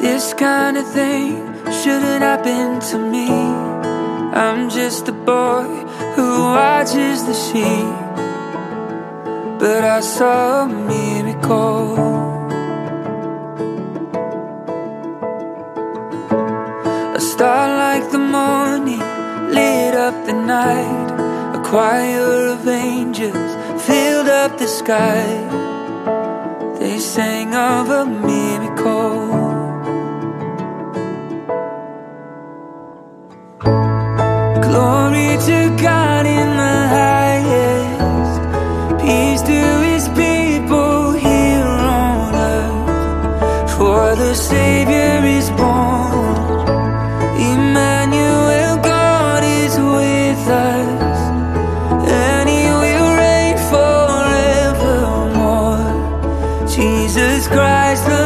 This kind of thing shouldn't happen to me. I'm just a boy who watches the sheep, but I saw a miracle. A star like the morning lit up the night. A choir of angels filled up the sky. They sang of a miracle. Glory to God in the highest, peace to His people here on earth. For the Savior is born, Emmanuel, God is with us, and He will reign forevermore. Jesus Christ the